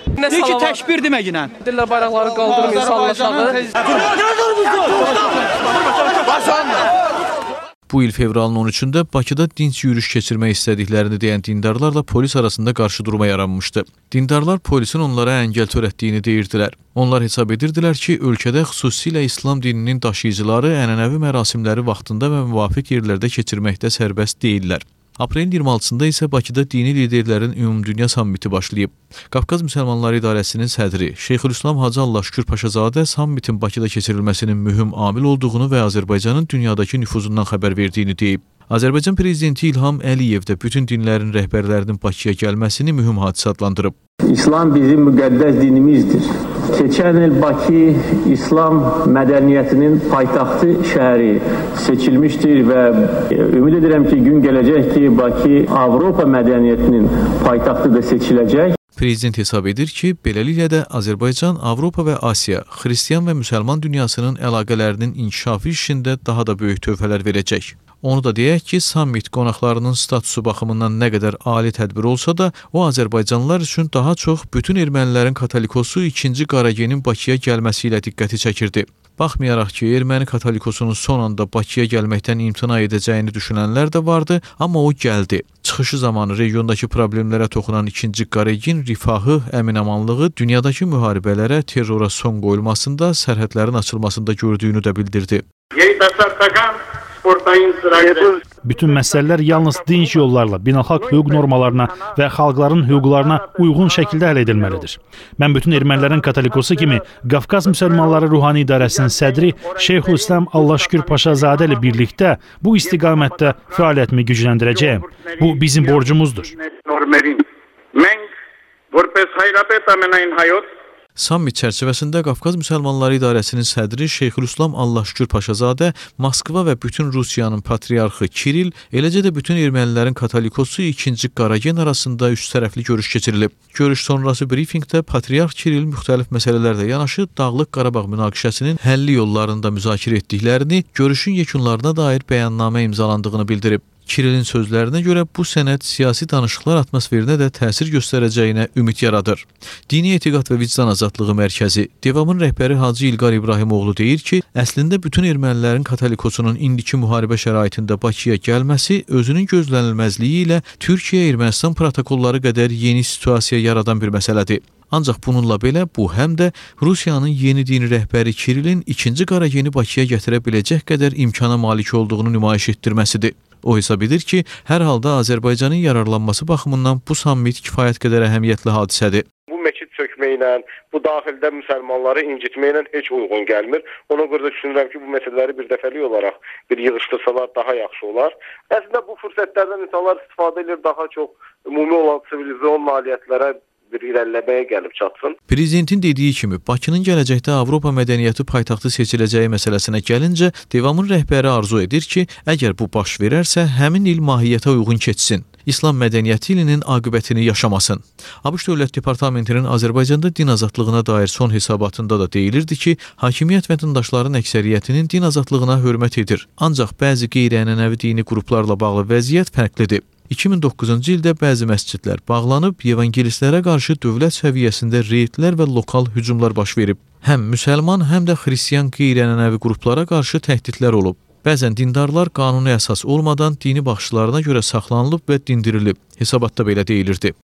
Deyir ki, təkbir deməginə. Dillər bayraqları qaldırır, insanlaşağı. Bu il fevralın 13-də Bakıda dinç yürüyüş keçirmək istədiklərini deyən dindarlarla polis arasında qarşıdurma yaranmışdı. Dindarlar polisin onlara əngəl törətdiyini deyirdilər. Onlar hesab edirdilər ki, ölkədə xüsusilə İslam dininin daşıyıcıları ənənəvi mərasimləri vaxtında və müvafiq yerlərdə keçirməkdə sərbəst deyirlər. Aprelin 26-sında isə Bakıda dini liderlərin ümumdünya sammiti başlayıb. Qafqaz Müsəlmanları İdarəsinin sədri Şeyxülislam Hacı Allahşükür Paşazadə sammitin Bakıda keçirilməsinin mühüm amil olduğunu və Azərbaycanın dünyadakı nüfuzundan xəbər verdiyini deyib. Azərbaycan prezidenti İlham Əliyev də bütün dinlərin rəhbərlərinin Bakıya gəlməsini mühüm hadisə adlandırıb. İslam bizim müqəddəs dinimizdir. Keçən il Bakı İslam mədəniyyətinin paytaxtı şəhəri seçilmişdir və ümid edirəm ki, gün gələcək ki, Bakı Avropa mədəniyyətinin paytaxtı da seçiləcək. Prezident hesab edir ki, beləliklə də Azərbaycan, Avropa və Asiya, xristian və müsəlman dünyasının əlaqələrinin inkişafı işində daha da böyük tövhələr verəcək. Onu da deyək ki, sammit qonaqlarının statusu baxımından nə qədər ali tədbir olsa da, o Azərbaycanlılar üçün daha çox bütün ermənilərin katolikosu 2-ci Qaragenin Bakıya gəlməsi ilə diqqəti çəkirdi. Baxmayaraq ki, erməni katolikosunun son anda Bakıya gəlməkdən imtina edəcəyini düşünənlər də vardı, amma o gəldi. Çıxışı zamanı regiondakı problemlərə toxunan 2-ci Qaragin rifahı, əminamanlığı, dünyadakı müharibələrə, terrora son qoyulmasında, sərhədlərin açılmasında gördüyünü də bildirdi. Bütün məsələlər yalnız dinc yollarla, beynəlxalq hüquq normalarına və xalqların hüquqlarına uyğun şəkildə həll edilməlidir. Mən bütün ermənilərin katolikosu kimi Qafqaz Müsəlmanları Ruhani İdarəsinin sədri Şeyxülislam Allahşükür Paşazadə ilə birlikdə bu istiqamətdə fəaliyyətimi gücləndirəcəyəm. Bu bizim borcumuzdur. Sammit çərçivəsində Qafqaz Müsəlmanları İdarəsinin sədri Şeyxülislam Allahşükür Paşazadə, Moskva və bütün Rusiyanın patriarxı Kiril, eləcə də bütün ermənilərin katolikosu 2-ci Qaragen arasında üç tərəfli görüş keçirilib. Görüş sonrası brifinqdə patriarx Kiril müxtəlif məsələlərlə yanaşı Dağlıq Qarabağ münaqişəsinin həlli yollarında müzakirə etdiklərini, görüşün yekunlarına dair bəyannamə imzalandığını bildirib. Kirilin sözlərinə görə bu sənəd siyasi danışıqlar atmosferinə də təsir göstərəcəyinə ümid yaradır. Dini Etiqad və Vicdan Azadlığı Mərkəzi Devamın rəhbəri Hacı İlqar İbrahimoğlu deyir ki, əslində bütün ermənilərin katolikosunun indiki müharibə şəraitində Bakıya gəlməsi özünün gözlənilməzliyi ilə Türkiyə-Ermənistan protokolları qədər yeni situasiya yaradan bir məsələdir. Ancaq bununla belə bu həm də Rusiyanın yeni dini rəhbəri Kirilin 2-ci Qarageni Bakıya gətirə biləcək qədər imkana malik olduğunu nümayiş etdirməsidir. O hesab edir ki, hər halda Azərbaycanın yararlanması baxımından bu sammit kifayət qədər əhəmiyyətli hadisədir. Bu məscid sökməklə, bu daxildə müsəlmanları incitməklə heç uyğun gəlmir. Ona görə də düşünürəm ki, bu məsələləri bir dəfəlik olaraq bir yığışdırsalar daha yaxşı olar. Əslində bu fürsətlərdən insanlar istifadə edir, daha çox ümumi olan sivilizasyon nailiyyətlərə bir irəliləməyə gəlib çatsın. Prezidentin dediyi kimi, Bakının gələcəkdə Avropa mədəniyyəti paytaxtı seçiləcəyi məsələsinə gəlincə, Devamın rəhbəri arzu edir ki, əgər bu baş verərsə, həmin il mahiyyətə uyğun keçsin. İslam mədəniyyəti ilinin aqibətini yaşamasın. ABŞ Dövlət Departamentinin Azərbaycanda din azadlığına dair son hesabatında da deyilirdi ki, hakimiyyət vətəndaşların əksəriyyətinin din azadlığına hörmət edir. Ancaq bəzi qeyri-ənənəvi dini qruplarla bağlı vəziyyət fərqlidir. 2009-cu ildə bəzi məscidlər bağlanıb, evangelistlərə qarşı dövlət səviyyəsində reydlər və lokal hücumlar baş verib. Həm müsəlman, həm də xristian qeyri-ənənəvi qruplara qarşı təhdidlər olub. Bəzən dindarlar qanuni əsas olmadan dini baxışlarına görə saxlanılıb və dindirilib. Hesabatda belə deyilirdi.